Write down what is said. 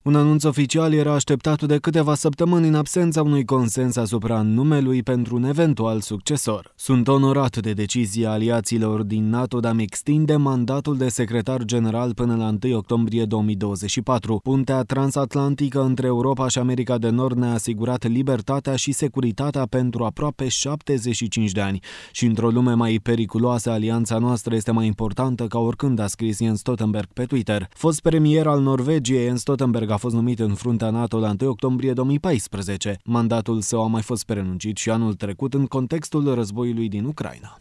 Un anunț oficial era așteptat de câteva săptămâni în absența unui consens asupra numelui pentru un eventual succesor. Sunt onorat de decizia aliaților din NATO de a-mi extinde mandatul de secretar general până la 1 octombrie 2024. Puntea transatlantică între Europa și America de Nord ne-a asigurat libertatea și securitatea pentru aproape 75 de ani. Și într-o lume mai periculoasă, alianța noastră este mai importantă ca oricând, a scris Jens Stoltenberg pe Twitter. Fost premier al Norvegiei, Jens Stoltenberg a fost numit în fruntea NATO la 1 octombrie 2014. Mandatul său a mai fost prelungit și anul trecut în contextul războiului din Ucraina.